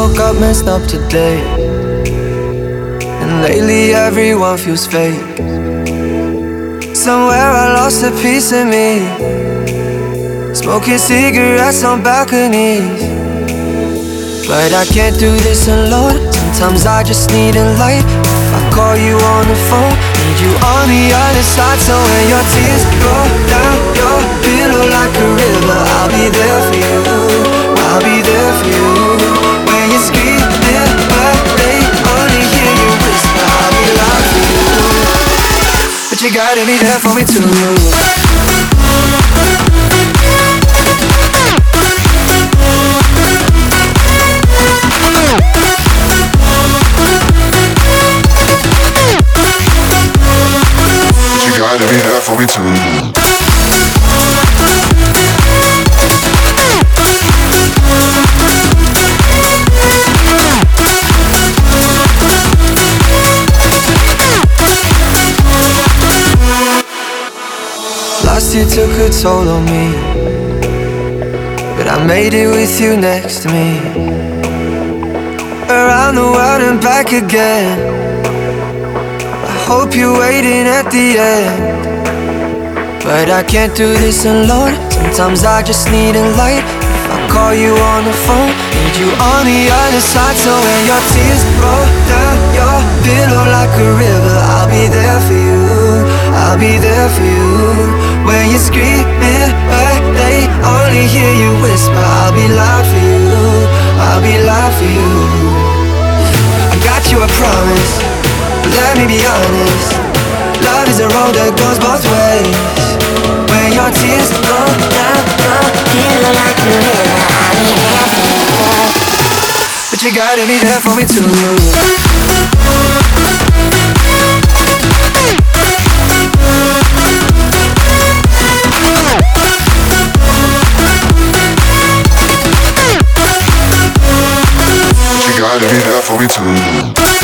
woke up messed up today, and lately everyone feels fake. Somewhere I lost a piece of me, smoking cigarettes on balconies. But I can't do this alone. Sometimes I just need a light. If I call you on the phone, need you on the other side. So when your tears roll down your pillow like a river, I'll be there for you, I'll be there for you. When you're screaming but they only hear you whisper, I'll be loud for you. But you gotta be there for me too. Gotta be there for me too. Last year took a toll on me, but I made it with you next to me. Around the world and back again. Hope you're waiting at the end, but I can't do this alone. Sometimes I just need a light. If I call you on the phone, need you on the other side. So when your tears roll down your pillow like a river, I'll be there for you, I'll be there for you. When you're screaming but they only hear you whisper, I'll be loud for you, I'll be loud for you. I got you a promise, let me be honest, love is a road that goes both ways. When your tears go down your pillow like a river, I'll be there for you. But you gotta be there for me too. You gotta be there for me too.